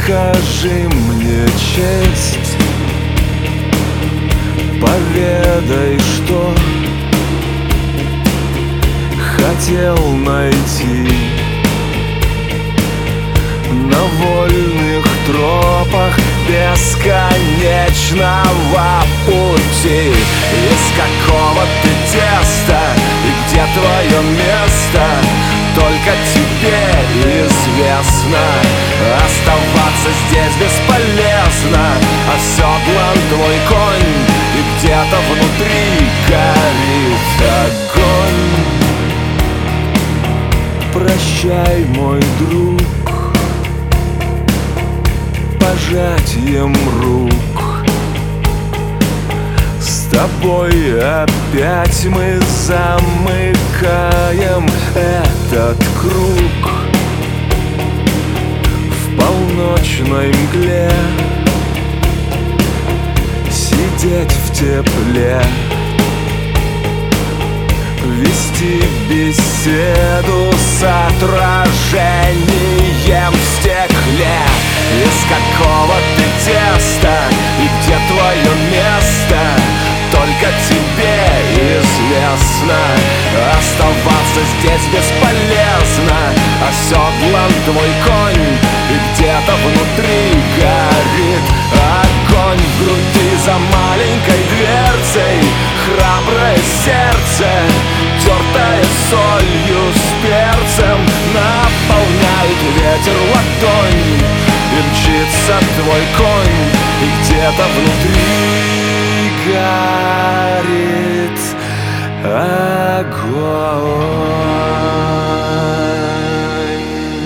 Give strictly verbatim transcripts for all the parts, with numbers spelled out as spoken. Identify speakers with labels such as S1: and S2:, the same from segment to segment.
S1: окажи мне честь, поведай, что хотел найти на вольных тропах бесконечного пути. Из какого ты теста и где твое место, только тебе известно. Оставаться здесь бесполезно, оседлан твой конь, и где-то внутри горит огонь. Прощай, мой друг, пожатием рук. С тобой опять мы замыкаем этот круг. В полночной мгле сидеть в тепле, вести беседу с отражением в стекле. Из какого ты теста и где твое место, только тебе известно. Оставаться здесь бесполезно, оседлан твой конь, и где-то внутри горит огонь. В груди за маленькой дверцей храброе сердце, тертое солью с перцем, наполняет ветер ладонь, и мчится твой конь, и где-то внутри горит огонь.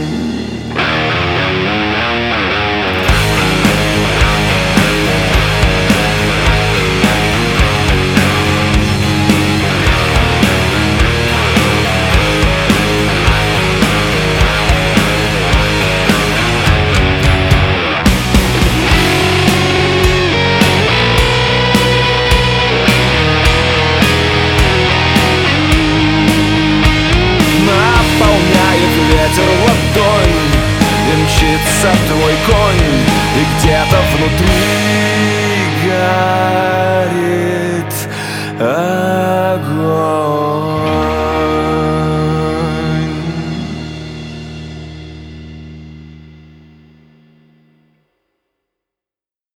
S1: Ветер ладонь, и мчится твой конь, и где-то внутри горит огонь.